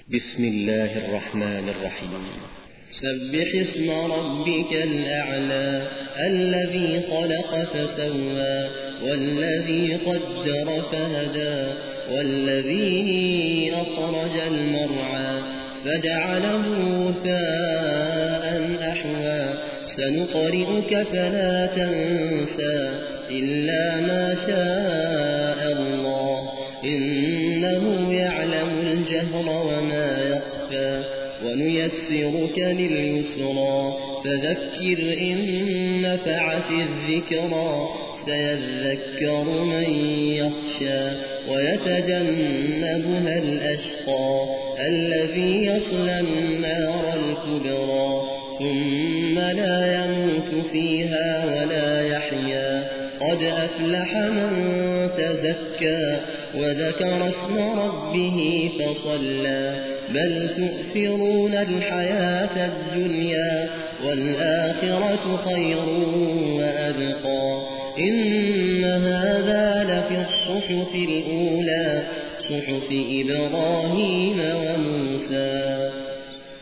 بسم الله الرحمن الرحيم. سبح اسم ربك الأعلى الذي خلق فسوى والذي قدر فهدى والذي أخرج المرعى فجعله غثاء أحوى سنقرئك فلا تنسى إلا ما شاء الله إنه يعلم الجهر وما يخفى ونيسرك لليسرى فذكر إن نفعت الذكرى سيذكر من يخشى ويتجنبها الأشقى الذي يصلى النار الكبرى ثم لا يموت فيها ولا يحيا قد أفلح من تزكى وذكر اسم ربه فصلى بل تؤثرون الحياة الدنيا والآخرة خير وأبقى إن هذا لفي الصحف الأولى صحف إبراهيم وموسى.